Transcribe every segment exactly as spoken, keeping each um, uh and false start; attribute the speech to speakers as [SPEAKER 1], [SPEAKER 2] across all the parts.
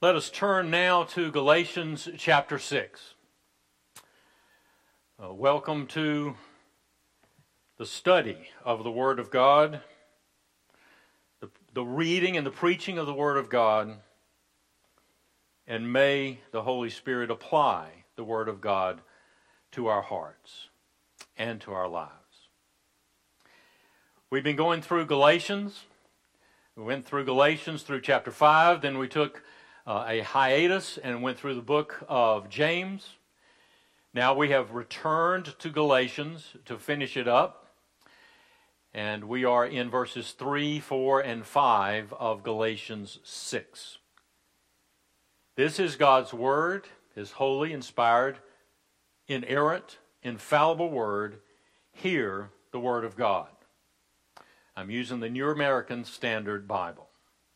[SPEAKER 1] Let us turn now to Galatians chapter six. Uh, welcome to the study of the Word of God, the, the reading and the preaching of the Word of God, and may the Holy Spirit apply the Word of God to our hearts and to our lives. We've been going through Galatians. We went through Galatians through chapter five, then we took Uh, a hiatus and went through the book of James. Now we have returned to Galatians to finish it up. And we are in verses three, four, and five of Galatians six. This is God's Word, His holy, inspired, inerrant, infallible Word. Hear the Word of God. I'm using the New American Standard Bible.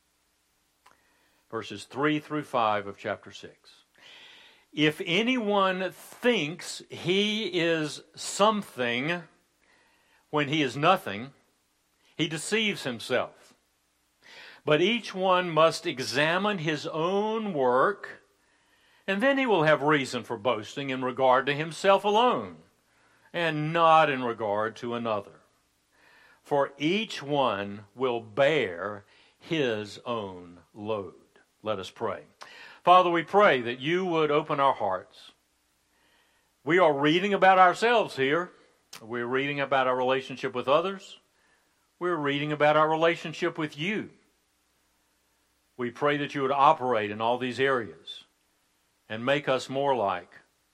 [SPEAKER 1] Verses three through five of chapter six. If anyone thinks he is something when he is nothing, he deceives himself. But each one must examine his own work, and then he will have reason for boasting in regard to himself alone, and not in regard to another. For each one will bear his own load. Let us pray. Father, we pray that you would open our hearts. We are reading about ourselves here. We're reading about our relationship with others. We're reading about our relationship with you. We pray that you would operate in all these areas and make us more like,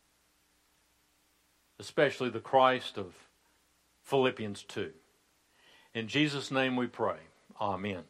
[SPEAKER 1] especially the Christ of Philippians two. In Jesus' name we pray. Amen.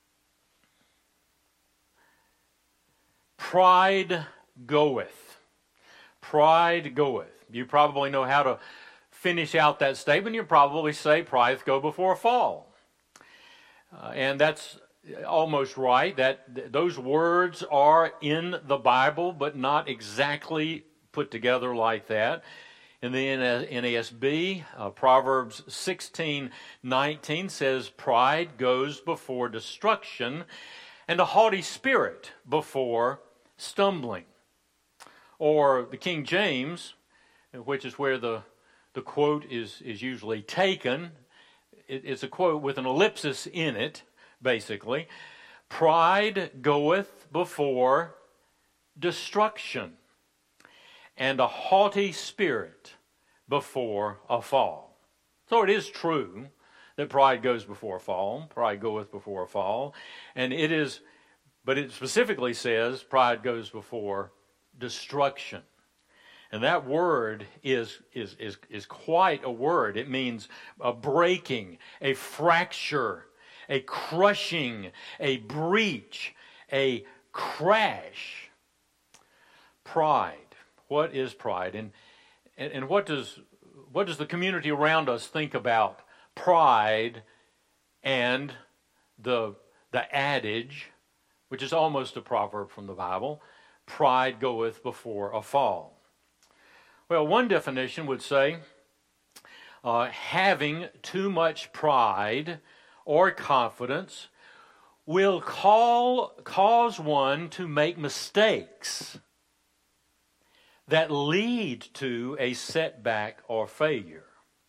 [SPEAKER 1] Pride goeth. Pride goeth. You probably know how to finish out that statement. You probably say, pride go before a fall. Uh, and that's almost right. That th- those words are in the Bible, but not exactly put together like that. In the N A S B, uh, Proverbs sixteen nineteen says, pride goes before destruction, and a haughty spirit before stumbling. Or the King James, which is where the, the quote is, is usually taken, it, it's a quote with an ellipsis in it, basically. Pride goeth before destruction, and a haughty spirit before a fall. So it is true that pride goes before a fall. Pride goeth before a fall. And it is, but it specifically says pride goes before destruction. And that word is, is, is, is quite a word. It means a breaking, a fracture, a crushing, a breach, a crash. Pride. What is pride? And, and, and what does, what does the community around us think about pride and the, the adage, which is almost a proverb from the Bible, pride goeth before a fall? Well, one definition would say uh, having too much pride or confidence will call, cause one to make mistakes that lead to a setback or failure.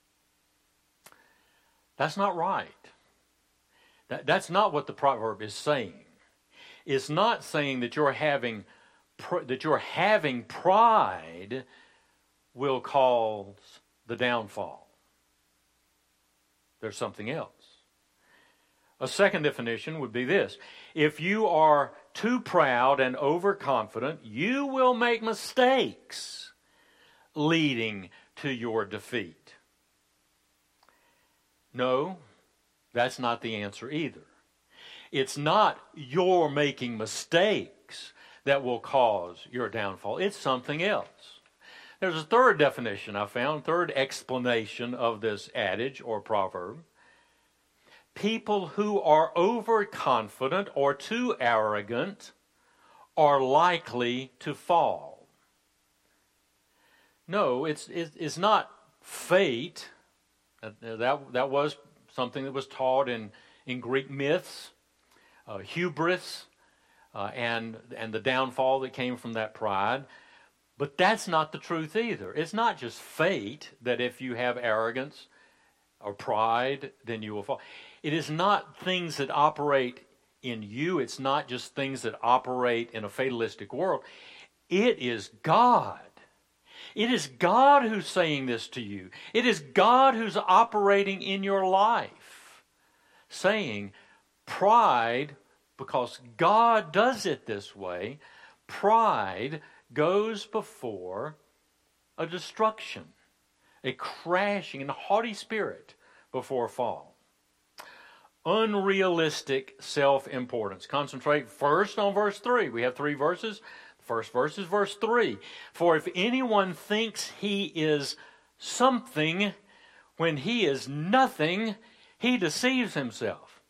[SPEAKER 1] That's not right. That, that's not what the proverb is saying. It's not saying that you're having that you're having pride will cause the downfall. There's something else. A second definition would be this: if you are too proud and overconfident, you will make mistakes leading to your defeat. No, that's not the answer either. It's not your making mistakes that will cause your downfall. It's something else. There's a third definition I found, third explanation of this adage or proverb. People who are overconfident or too arrogant are likely to fall. No, it's, it's not fate. That, that was something that was taught in, in Greek myths. Uh, hubris, uh, and, and the downfall that came from that pride. But that's not the truth either. It's not just fate that if you have arrogance or pride, then you will fall. It is not things that operate in you. It's not just things that operate in a fatalistic world. It is God. It is God who's saying this to you. It is God who's operating in your life, saying pride, because God does it this way, pride goes before a destruction, a crashing, and a haughty spirit before a fall. Unrealistic self-importance. Concentrate first on verse three. We have three verses. The first verse is verse three. For if anyone thinks he is something when he is nothing, he deceives himself.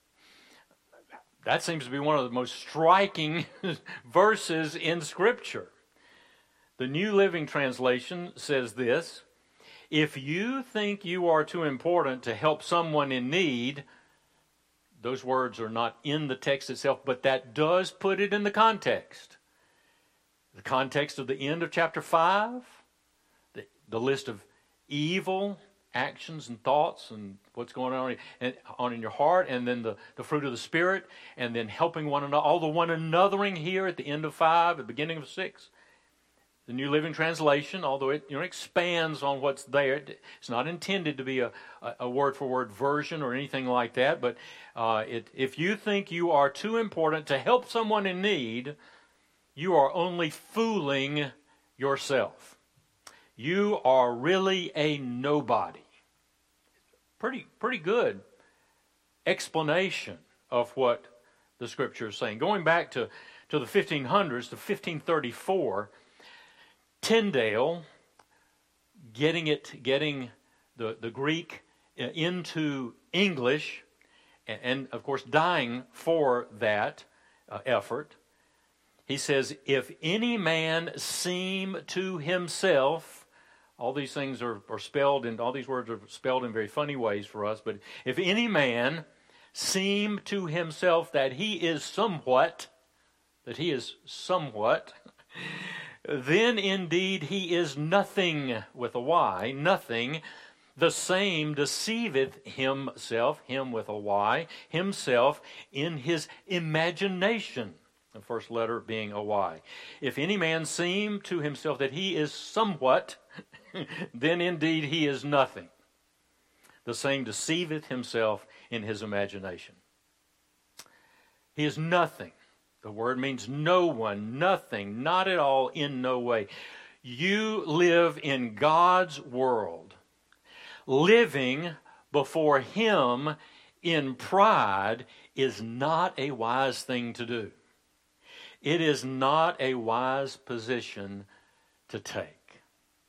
[SPEAKER 1] That seems to be one of the most striking verses in Scripture. The New Living Translation says this: if you think you are too important to help someone in need, those words are not in the text itself, but that does put it in the context. The context of the end of chapter five, the, the list of evil actions and thoughts and what's going on in, on in your heart, and then the, the fruit of the Spirit, and then helping one another, all the one anothering here at the end of five, at the beginning of six. The New Living Translation, although it you know, expands on what's there, it's not intended to be a, a word-for-word version or anything like that, but uh, it, if you think you are too important to help someone in need, you are only fooling yourself. You are really a nobody. Pretty, pretty good explanation of what the Scripture is saying. Going back to, to the fifteen hundreds, to fifteen thirty-four, Tyndale, getting it, getting the, the Greek into English, and, and of course dying for that uh, effort, he says, if any man seem to himself, all these things are, are spelled in, all these words are spelled in very funny ways for us, but if any man seem to himself that he is somewhat, that he is somewhat, then indeed he is nothing, with a Y, nothing. The same deceiveth himself, him with a Y, himself in his imagination. The first letter being a Y. If any man seem to himself that he is somewhat, then indeed he is nothing. The same deceiveth himself in his imagination. He is nothing. The word means no one, nothing, not at all, in no way. You live in God's world. Living before Him in pride is not a wise thing to do. It is not a wise position to take.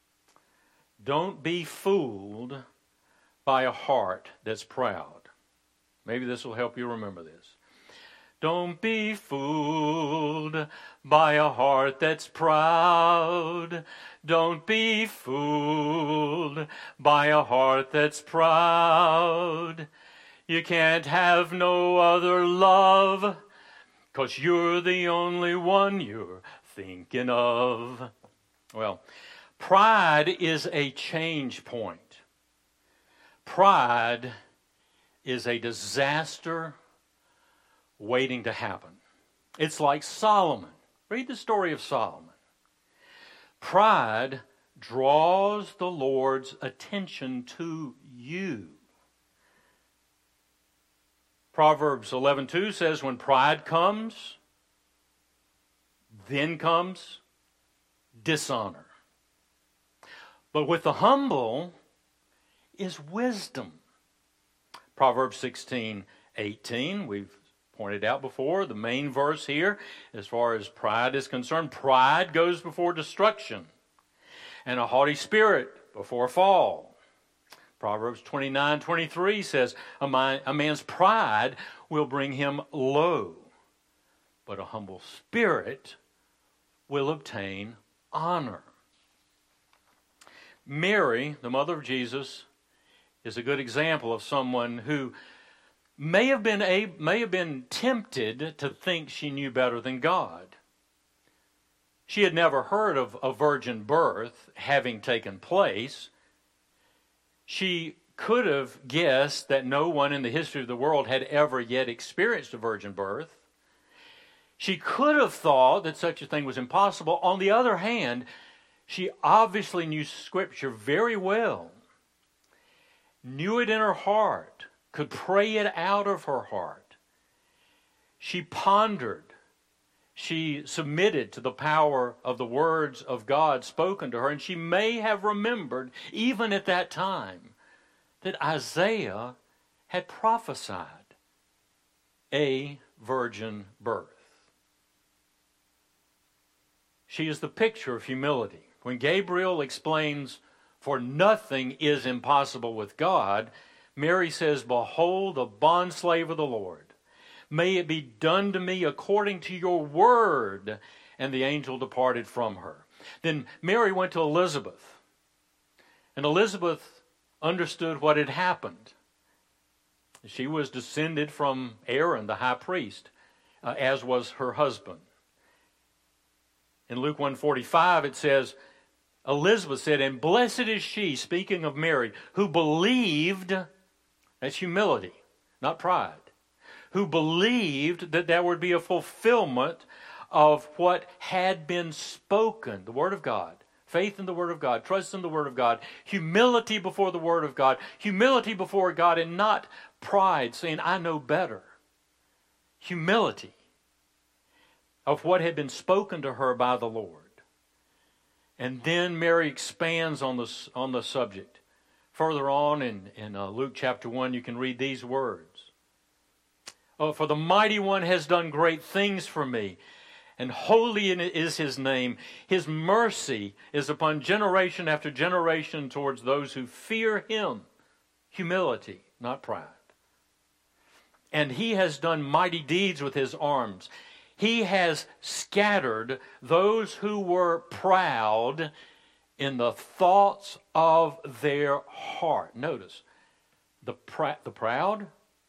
[SPEAKER 1] Don't be fooled by a heart that's proud. Maybe this will help you remember this. Don't be fooled by a heart that's proud. Don't be fooled by a heart that's proud. You can't have no other love, 'cause you're the only one you're thinking of. Well, pride is a change point. Pride is a disaster waiting to happen. It's like Solomon. Read the story of Solomon. Pride draws the Lord's attention to you. Proverbs eleven two says, when pride comes, then comes dishonor. But with the humble is wisdom. Proverbs sixteen eighteen, we've pointed out before, the main verse here, as far as pride is concerned, pride goes before destruction, and a haughty spirit before a fall. Proverbs twenty-nine twenty-three says, a, man, a man's pride will bring him low, but a humble spirit will obtain honor. Mary, the mother of Jesus, is a good example of someone who may have been a, may have been tempted to think she knew better than God. She had never heard of a virgin birth having taken place. She could have guessed that no one in the history of the world had ever yet experienced a virgin birth. She could have thought that such a thing was impossible. On the other hand, she obviously knew Scripture very well, knew it in her heart, could pray it out of her heart. She pondered. She submitted to the power of the words of God spoken to her, and she may have remembered, even at that time, that Isaiah had prophesied a virgin birth. She is the picture of humility. When Gabriel explains, "For nothing is impossible with God," Mary says, "Behold, the bondslave of the Lord. May it be done to me according to your word." And the angel departed from her. Then Mary went to Elizabeth. And Elizabeth understood what had happened. She was descended from Aaron, the high priest, uh, as was her husband. In Luke one forty-five it says, Elizabeth said, "And blessed is she," speaking of Mary, "who believed," that's humility, not pride, "who believed that there would be a fulfillment of what had been spoken," the Word of God. Faith in the Word of God, trust in the Word of God, humility before the Word of God, humility before God, and not pride, saying, "I know better." Humility of what had been spoken to her by the Lord. And then Mary expands on the, on the subject. Further on in, in uh, Luke chapter one, you can read these words. "Oh, for the Mighty One has done great things for me, and holy is His name. His mercy is upon generation after generation towards those who fear Him." Humility, not pride. "And He has done mighty deeds with His arms. He has scattered those who were proud in the thoughts of their heart." Notice, the, pr- the proud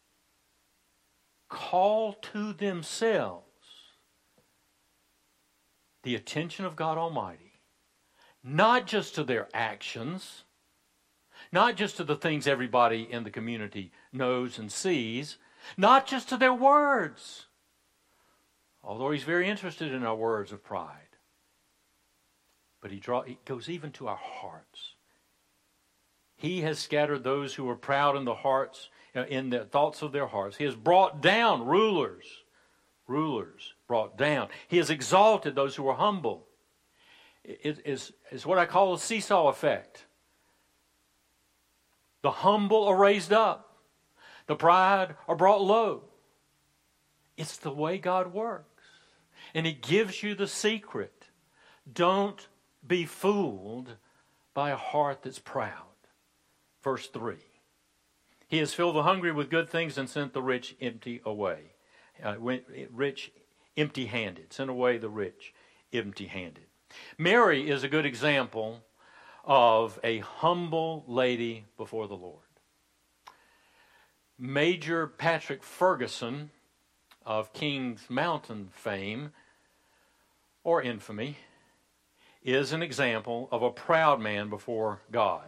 [SPEAKER 1] call to themselves the attention of God Almighty, not just to their actions, not just to the things everybody in the community knows and sees, not just to their words, although He's very interested in our words of pride. But he, draw, he goes even to our hearts. He has scattered those who are proud in the hearts, in the thoughts of their hearts. He has brought down rulers, rulers brought down. He has exalted those who are humble. It is, is what I call a seesaw effect. The humble are raised up. The pride are brought low. It's the way God works. And He gives you the secret. Don't be fooled by a heart that's proud. Verse three. "He has filled the hungry with good things and sent the rich empty away." Uh, went, rich empty-handed. Sent away the rich empty-handed. Mary is a good example of a humble lady before the Lord. Major Patrick Ferguson of Kings Mountain fame or infamy is an example of a proud man before God.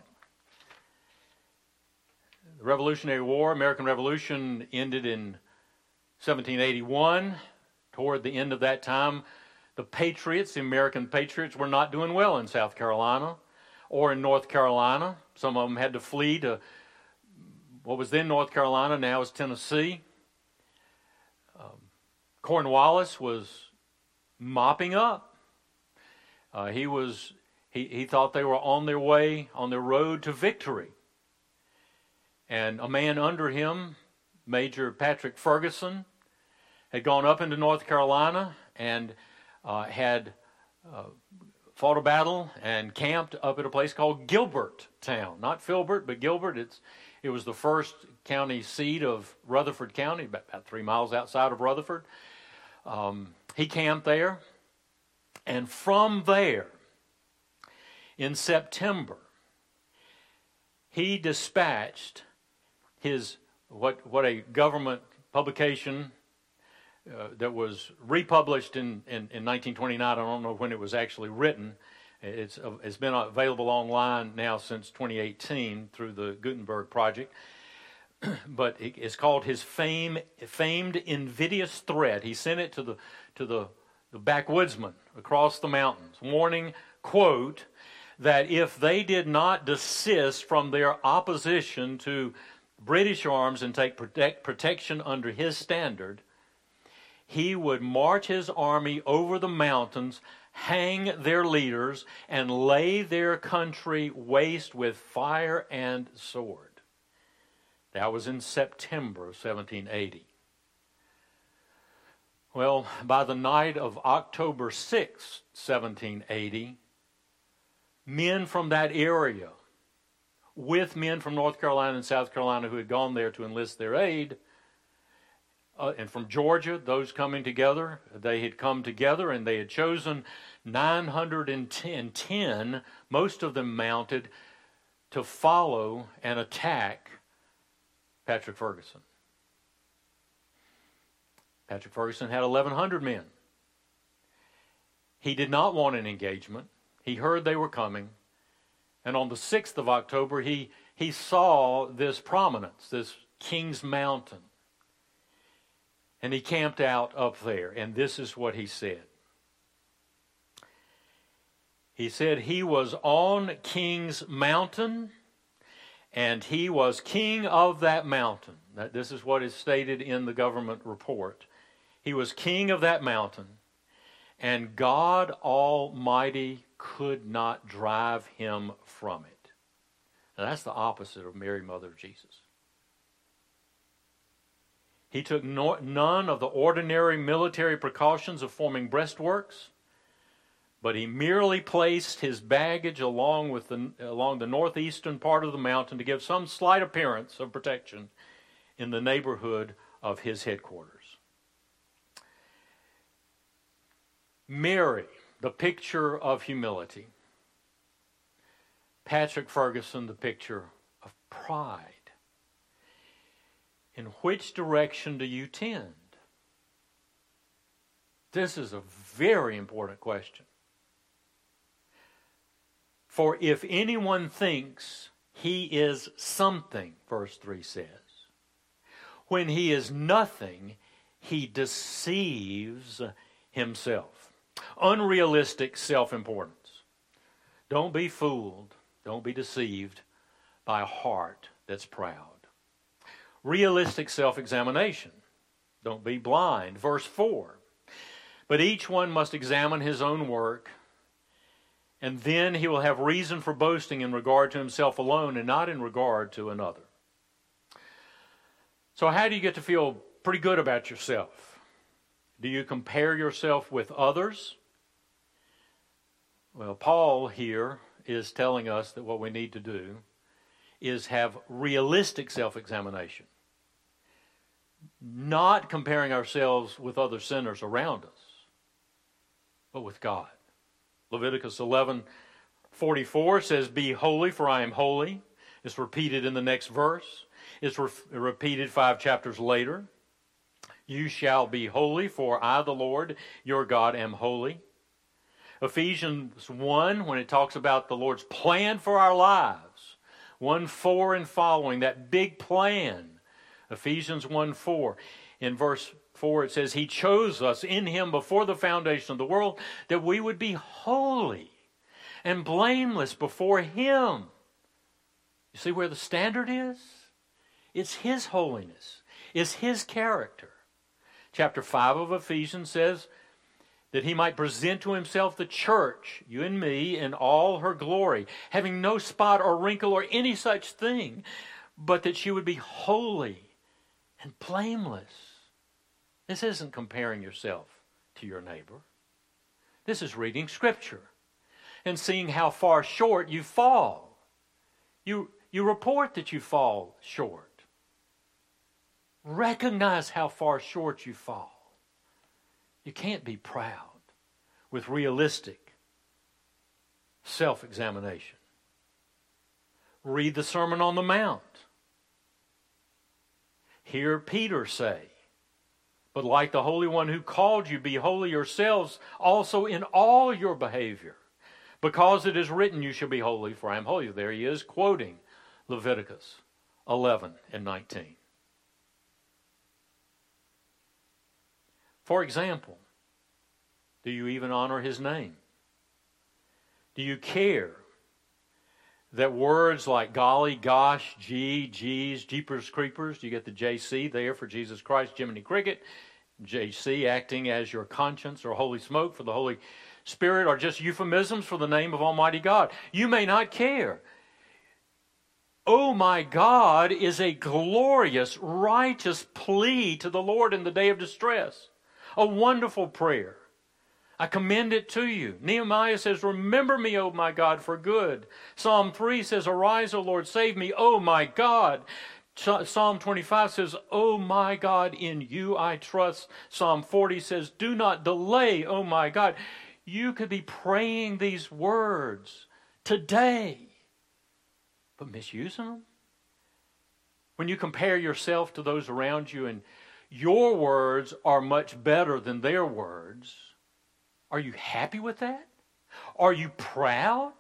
[SPEAKER 1] The Revolutionary War, American Revolution, ended in seventeen eighty-one. Toward the end of that time, the Patriots, the American Patriots, were not doing well in South Carolina or in North Carolina. Some of them had to flee to what was then North Carolina, now is Tennessee. Um, Cornwallis was mopping up. Uh, he was he, he thought they were on their way, on their road to victory. And a man under him, Major Patrick Ferguson, had gone up into North Carolina and uh, had uh, fought a battle and camped up at a place called Gilbert Town. Not Filbert, but Gilbert. It's It was the first county seat of Rutherford County, about, about three miles outside of Rutherford. Um, he camped there. And from there, in September, he dispatched his what, what a government publication uh, that was republished in, in, in nineteen twenty-nine. I don't know when it was actually written. It's, uh, it's been available online now since twenty eighteen through the Gutenberg Project. But it, it's called his fame, famed invidious threat. He sent it to the to the, the backwoodsmen across the mountains, warning, quote, that if they did not desist from their opposition to British arms and take protect, protection under his standard, he would march his army over the mountains, hang their leaders, and lay their country waste with fire and sword. That was in September of seventeen eighty. Well, by the night of October sixth, seventeen eighty, men from that area, with men from North Carolina and South Carolina who had gone there to enlist their aid, uh, and from Georgia, those coming together, they had come together and they had chosen nine hundred ten, most of them mounted, to follow and attack Patrick Ferguson. Patrick Ferguson had eleven hundred men. He did not want an engagement. He heard they were coming. And on the sixth of October, he, he saw this prominence, this King's Mountain. And he camped out up there. And this is what he said. He said he was on King's Mountain, and he was king of that mountain. This is what is stated in the government report. He was king of that mountain, and God Almighty could not drive him from it. Now that's the opposite of Mary, Mother of Jesus. He took no, none of the ordinary military precautions of forming breastworks, but he merely placed his baggage along with the along the northeastern part of the mountain to give some slight appearance of protection in the neighborhood of his headquarters. Mary, the picture of humility. Patrick Ferguson, the picture of pride. In which direction do you tend? This is a very important question. For if anyone thinks he is something, verse three says, when he is nothing, he deceives himself. Unrealistic self-importance. Don't be fooled, don't be deceived by a heart that's proud. Realistic self-examination. Don't be blind. Verse four. But each one must examine his own work, and then he will have reason for boasting in regard to himself alone and not in regard to another. So how do you get to feel pretty good about yourself? Do you compare yourself with others? Well, Paul here is telling us that what we need to do is have realistic self-examination. Not comparing ourselves with other sinners around us, but with God. Leviticus eleven forty-four says, "Be holy, for I am holy." It's repeated in the next verse. It's re- repeated five chapters later. "You shall be holy, for I, the Lord, your God, am holy." Ephesians one, when it talks about the Lord's plan for our lives, one four and following, that big plan. Ephesians one four. In verse four it says, He chose us in Him before the foundation of the world that we would be holy and blameless before Him. You see where the standard is? It's His holiness. It's His character. Chapter five of Ephesians says that He might present to Himself the church, you and me, in all her glory, having no spot or wrinkle or any such thing, but that she would be holy and blameless. This isn't comparing yourself to your neighbor. This is reading Scripture and seeing how far short you fall. You, you report that you fall short. Recognize how far short you fall. You can't be proud with realistic self-examination. Read the Sermon on the Mount. Hear Peter say, but like the Holy One who called you, be holy yourselves also in all your behavior. Because it is written, you shall be holy, for I am holy. There he is, quoting Leviticus eleven and nineteen. For example, do you even honor his name? Do you care that words like golly, gosh, gee, geez, jeepers, creepers, do you get the J C there for Jesus Christ, Jiminy Cricket, J C acting as your conscience, or holy smoke for the Holy Spirit, are just euphemisms for the name of Almighty God? You may not care. Oh my God is a glorious, righteous plea to the Lord in the day of distress. A wonderful prayer. I commend it to you. Nehemiah says, remember me, O my God, for good. Psalm three says, arise, O Lord, save me, O my God. Psalm twenty-five says, O my God, in you I trust. Psalm forty says, do not delay, O my God. You could be praying these words today, but misusing them. When you compare yourself to those around you and your words are much better than their words, are you happy with that? Are you proud?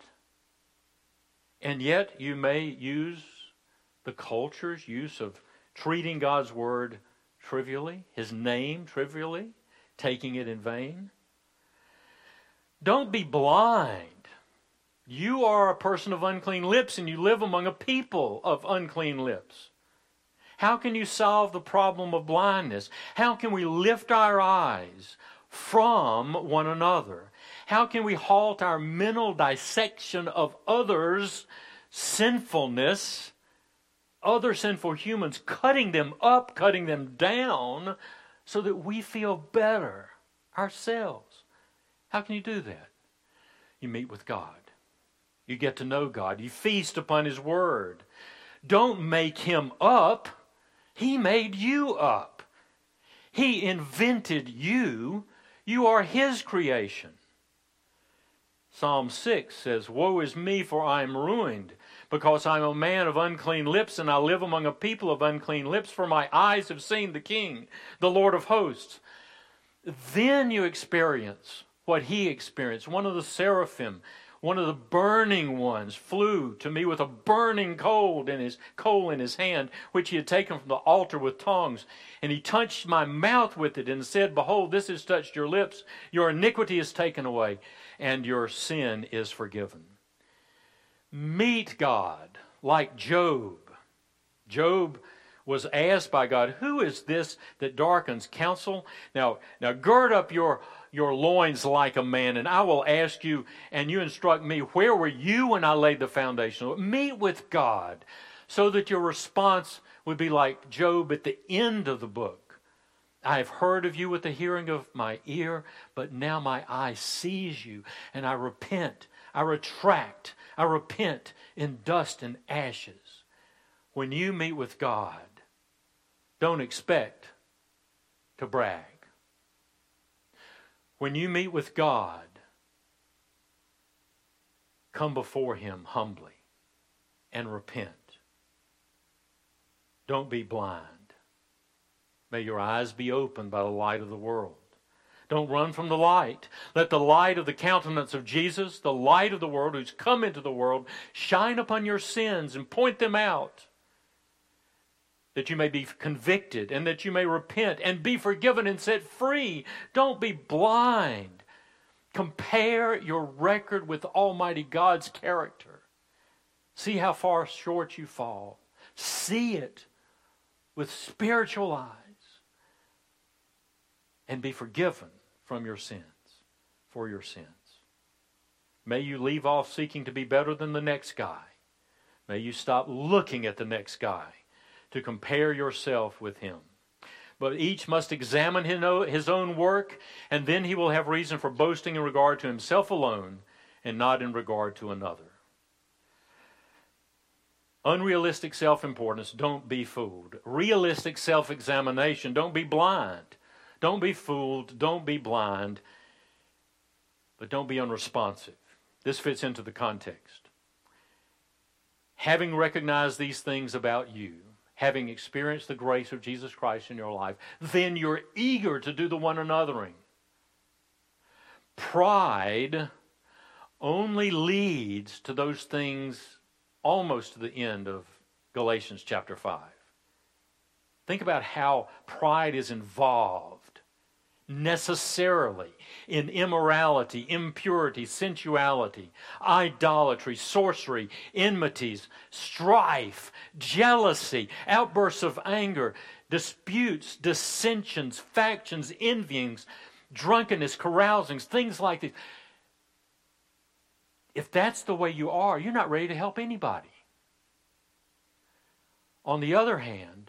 [SPEAKER 1] And yet you may use the culture's use of treating God's word trivially, his name trivially, taking it in vain. Don't be blind. You are a person of unclean lips and you live among a people of unclean lips. How can you solve the problem of blindness? How can we lift our eyes from one another? How can we halt our mental dissection of others' sinfulness, other sinful humans, cutting them up, cutting them down, so that we feel better ourselves? How can you do that? You meet with God. You get to know God. You feast upon his word. Don't make him up. He made you up. He invented you. You are his creation. Psalm six says, woe is me, for I am ruined, because I am a man of unclean lips, and I live among a people of unclean lips, for my eyes have seen the King, the Lord of hosts. Then you experience what he experienced. One of the seraphim, one of the burning ones, flew to me with a burning coal in his coal in his hand, which he had taken from the altar with tongs. And he touched my mouth with it and said, behold, this has touched your lips. Your iniquity is taken away, and your sin is forgiven. Meet God like Job. Job was asked by God, who is this that darkens counsel? Now, now gird up your your loins like a man, and I will ask you, and you instruct me, where were you when I laid the foundation? Meet with God so that your response would be like Job at the end of the book. I have heard of you with the hearing of my ear, but now my eye sees you, and I repent, I retract, I repent in dust and ashes. When you meet with God, don't expect to brag. When you meet with God, come before him humbly and repent. Don't be blind. May your eyes be opened by the light of the world. Don't run from the light. Let the light of the countenance of Jesus, the light of the world who's come into the world, shine upon your sins and point them out, that you may be convicted and that you may repent and be forgiven and set free. Don't be blind. Compare your record with Almighty God's character. See how far short you fall. See it with spiritual eyes and be forgiven from your sins, for your sins. May you leave off seeking to be better than the next guy. May you stop looking at the next guy to compare yourself with him. But each must examine his own work, and then he will have reason for boasting in regard to himself alone and not in regard to another. Unrealistic self-importance, don't be fooled. Realistic self-examination, don't be blind. Don't be fooled, don't be blind, but don't be unresponsive. This fits into the context. Having recognized these things about you, having experienced the grace of Jesus Christ in your life, then you're eager to do the one anothering. Pride only leads to those things almost to the end of Galatians chapter five. Think about how pride is involved necessarily in immorality, impurity, sensuality, idolatry, sorcery, enmities, strife, jealousy, outbursts of anger, disputes, dissensions, factions, envyings, drunkenness, carousings, things like this. If that's the way you are, you're not ready to help anybody. On the other hand,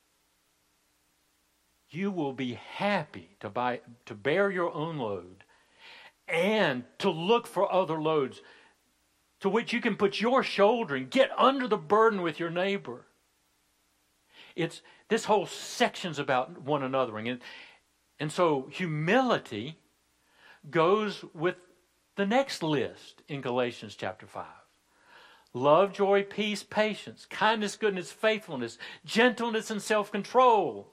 [SPEAKER 1] you will be happy to buy, to bear your own load and to look for other loads to which you can put your shoulder and get under the burden with your neighbor. It's this whole section's about one anothering. And, and so humility goes with the next list in Galatians chapter five. Love, joy, peace, patience, kindness, goodness, faithfulness, gentleness, and self-control.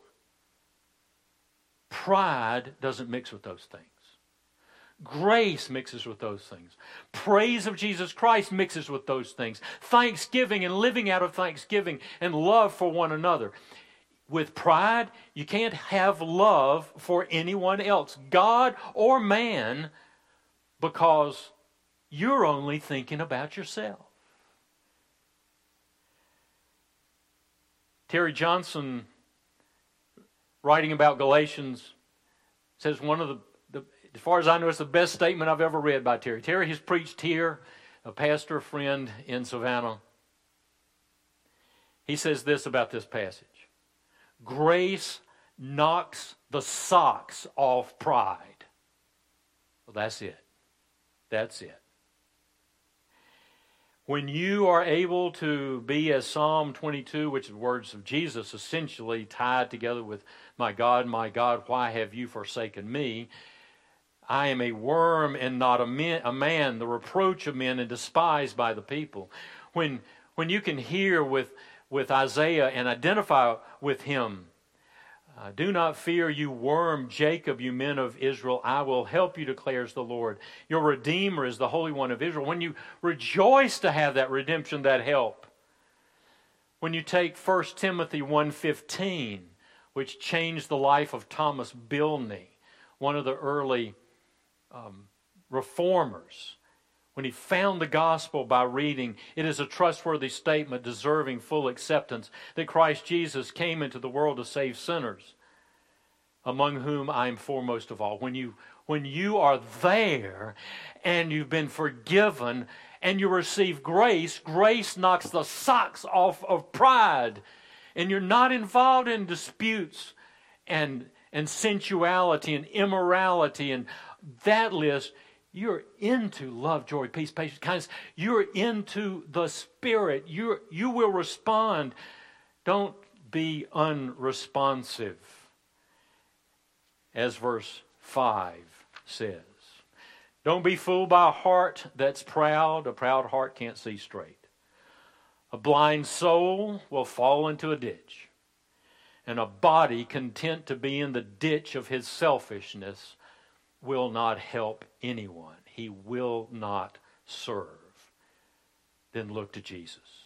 [SPEAKER 1] Pride doesn't mix with those things. Grace mixes with those things. Praise of Jesus Christ mixes with those things. Thanksgiving and living out of thanksgiving and love for one another. With pride, you can't have love for anyone else, God or man, because you're only thinking about yourself. Terry Johnson, writing about Galatians, says one of the, the, as far as I know, it's the best statement I've ever read by Terry. Terry has preached here, a pastor friend in Savannah. He says this about this passage. Grace knocks the socks off pride. Well, that's it. That's it. When you are able to be, as Psalm twenty-two, which is words of Jesus, essentially tied together with, my God, my God, why have you forsaken me? I am a worm and not a man, a man, the reproach of men and despised by the people. When, when you can hear with, with Isaiah and identify with him, Uh, do not fear, you worm, Jacob, you men of Israel. I will help you, declares the Lord. Your Redeemer is the Holy One of Israel. When you rejoice to have that redemption, that help. When you take First Timothy one fifteen, which changed the life of Thomas Bilney, one of the early um, reformers, when he found the gospel by reading, it is a trustworthy statement deserving full acceptance that Christ Jesus came into the world to save sinners, among whom I am foremost of all. When you, when you are there and you've been forgiven and you receive grace, grace knocks the socks off of pride. And you're not involved in disputes and, and sensuality and immorality and that list. You're into love, joy, peace, patience, kindness. You're into the Spirit. You you will respond. Don't be unresponsive, as verse five says. Don't be fooled by a heart that's proud. A proud heart can't see straight. A blind soul will fall into a ditch, and a body content to be in the ditch of his selfishness will not help anyone. He will not serve. Then look to Jesus.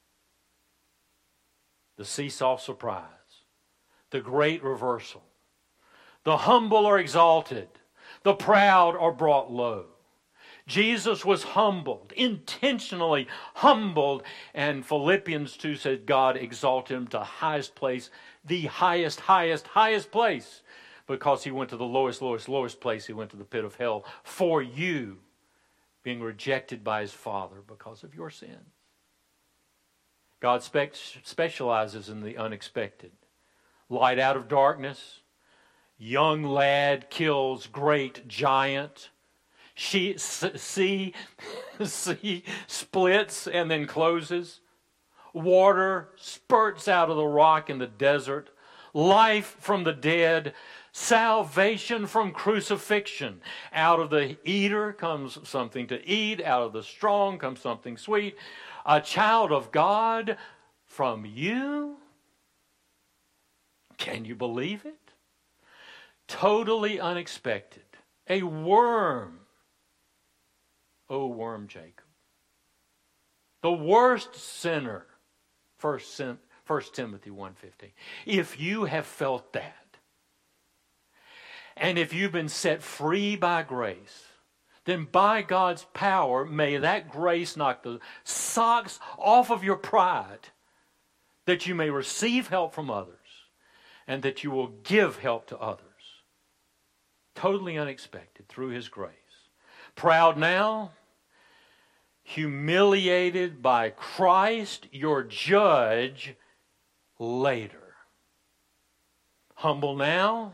[SPEAKER 1] The seesaw surprise. The great reversal. The humble are exalted. The proud are brought low. Jesus was humbled, intentionally humbled, and Philippians two said God exalted him to highest place, the highest, highest, highest place. Because he went to the lowest, lowest, lowest place. He went to the pit of hell for you, being rejected by his Father because of your sins. God spe- specializes in the unexpected. Light out of darkness. Young lad kills great giant. She, sea, sea splits and then closes. Water spurts out of the rock in the desert. Life from the dead. Salvation from crucifixion. Out of the eater comes something to eat. Out of the strong comes something sweet. A child of God from you Can you believe it? Totally unexpected. A worm. O worm Jacob. The worst sinner. First, First Timothy one fifteen. If you have felt that, and if you've been set free by grace, then by God's power, may that grace knock the socks off of your pride, that you may receive help from others, and that you will give help to others. Totally unexpected through His grace. Proud now, humiliated by Christ, your judge, later. Humble now,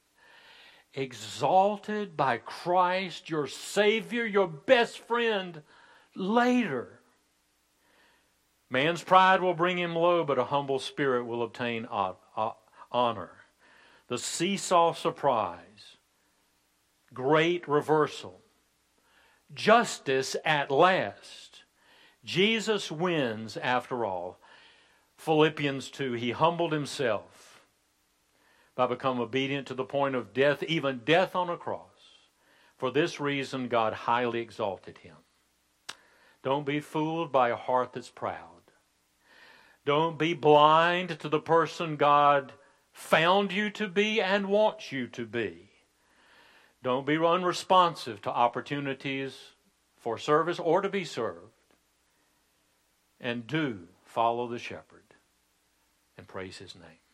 [SPEAKER 1] exalted by Christ, your Savior, your best friend, later. Man's pride will bring him low, but a humble spirit will obtain honor. The seesaw surprise, great reversal, justice at last. Jesus wins after all. Philippians two, He humbled Himself by becoming obedient to the point of death, even death on a cross. For this reason, God highly exalted Him. Don't be fooled by a heart that's proud. Don't be blind to the person God found you to be and wants you to be. Don't be unresponsive to opportunities for service or to be served. And do follow the shepherd and praise His name.